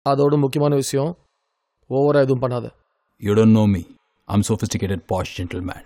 அதோட முக்கியமான விஷயம், ஓவரா எதுவும் பண்ணாத. You don't know me. I'm sophisticated posh gentleman.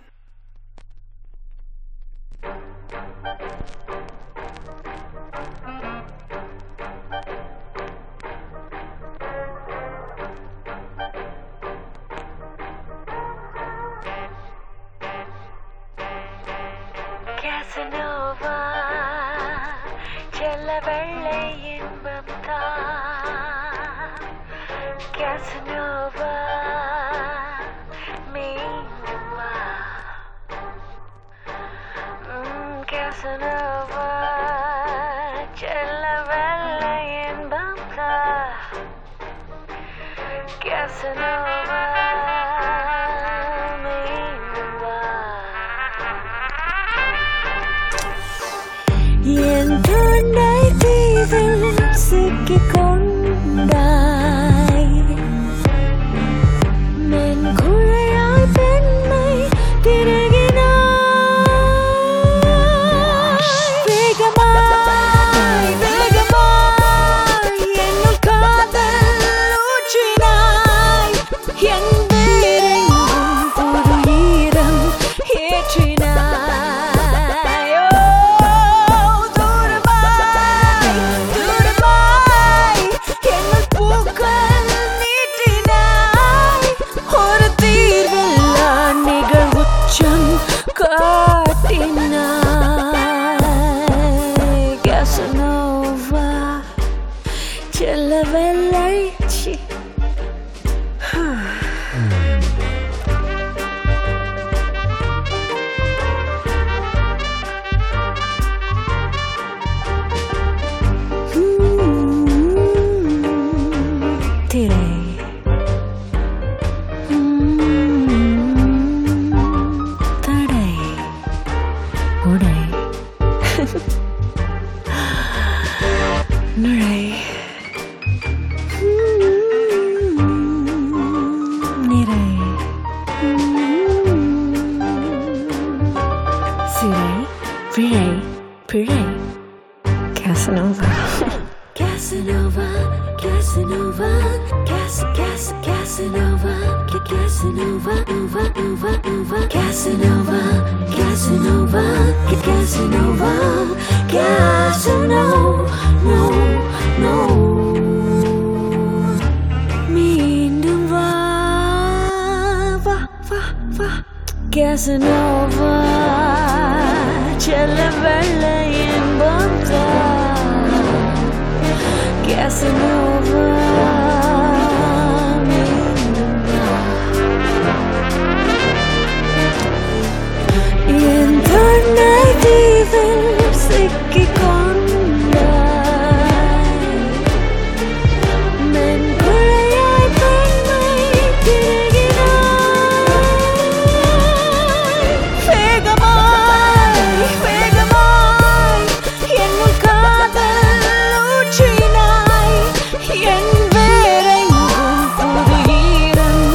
Casanova, செல்ல வெள்ளை இன்பம் தான். Casanova, மீண்டும் வா. Casanova, செல்ல வெள்ளை இன்பம் தான். Casanova, மீண்டும் வா. என் தொண்டை தீவில் சிக்கிக் கொண்டாய், மென்குழையாய் பெண்மை திருகினாய். வேகமாய் வேகமாய் என்னுள் காதல் ஊற்றினாய், என் வேரெங்கும் புது ஈரம் ஏற்றினாய். Casanova, செல்ல வெள்ளை திரை தடை உடை நுழை நிறை சிறை விழை பிழை. Casanova, Casanova, Casanova, Casanova, Casanova, Nova, Nova, Nova, Casanova, Casanova, Casanova, Casanova, no, no. மீண்டும் வா வா வா வா. Casanova, செல்ல வெள்ளை இன்பம் தான். Casanova, மீண்டும் வா. என் தொண்டை தீவில் சிக்கிக் கொண்டாய், மென்குழையாய் பெண்மை திருகினாய். வேகமாய் வேகமாய் என்னுள் காதல் ஊற்றினாய், என் வேரெங்கும் புது ஈரம்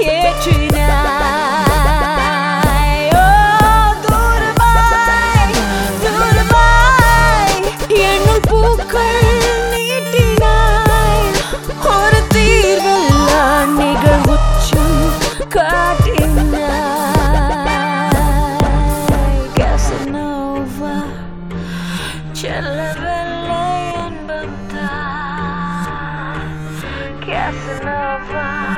ஏற்றினாய். ஓ தூரமாய் தூரமாய் என்னுள் பூக்கள் நீட்டினாய், ஒரு தீர்வில்லா நிகழ்வுச்சம் காட்டினாய். Casanova, செல்ல வெள்ளை இன்பம் தான். Casanova.